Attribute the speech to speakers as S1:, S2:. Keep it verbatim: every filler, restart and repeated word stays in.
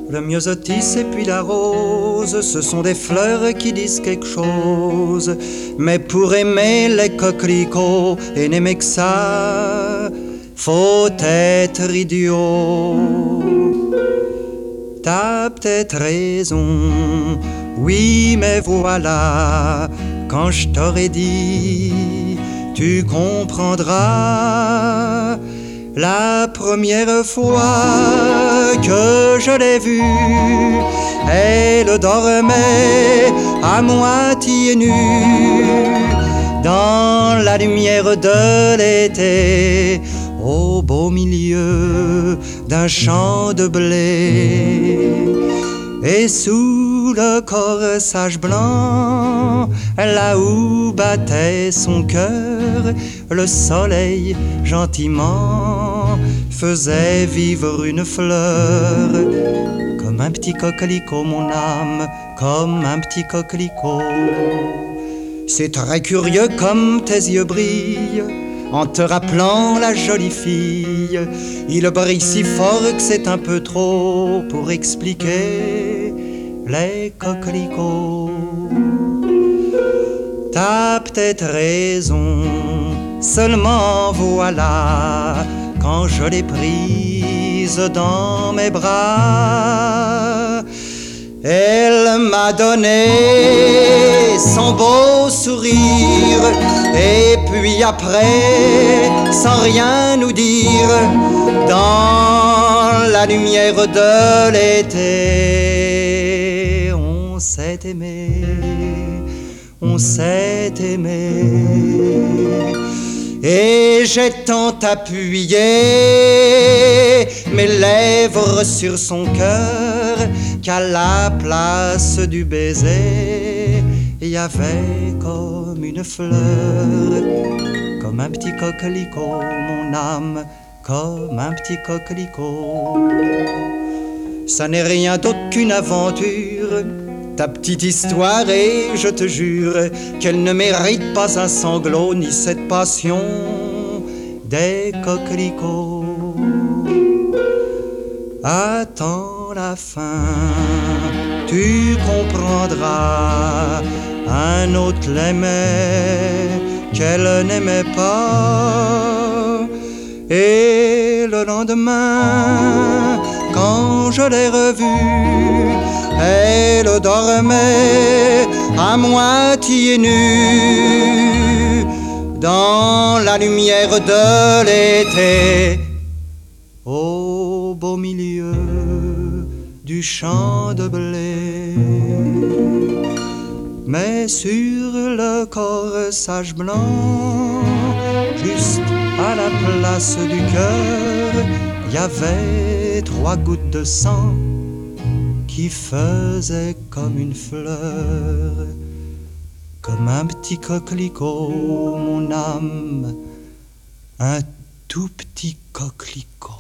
S1: Le myosotis et puis la rose, ce sont des fleurs qui disent quelque chose. Mais pour aimer les coquelicots et n'aimer que ça, faut être idiot. T'as peut-être raison, oui, mais voilà, quand je t'aurais dit, tu comprendras. La première fois que je l'ai vue, elle dormait à moitié nue dans la lumière de l'été, au beau milieu d'un champ de blé. Et sous le corsage blanc, là où battait son cœur, le soleil gentiment faisait vivre une fleur. Comme un petit coquelicot, mon âme, comme un petit coquelicot. C'est très curieux comme tes yeux brillent en te rappelant la jolie fille. Il brille si fort que c'est un peu trop pour expliquer les coquelicots. T'as peut-être raison, seulement voilà, quand je l'ai prise dans mes bras, elle m'a donné son beau sourire. Et puis après, sans rien nous dire, dans la lumière de l'été, on s'est aimé, on s'est aimé. Et j'ai tant appuyé mes lèvres sur son cœur qu'à la place du baiser, il y avait comme une fleur, comme un petit coquelicot, mon âme, comme un petit coquelicot. Ça n'est rien d'autre qu'une aventure, ta petite histoire, et je te jure qu'elle ne mérite pas un sanglot ni cette passion des coquelicots. Attends la fin, tu comprendras. Un autre l'aimait, qu'elle n'aimait pas. Et le lendemain, quand je l'ai revue, elle dormait à moitié nue dans la lumière de l'été, au beau milieu du champ de blé. Mais sur le corsage blanc, juste à la place du cœur, il y avait trois gouttes de sang qui faisaient comme une fleur, comme un petit coquelicot, mon âme, un tout petit coquelicot.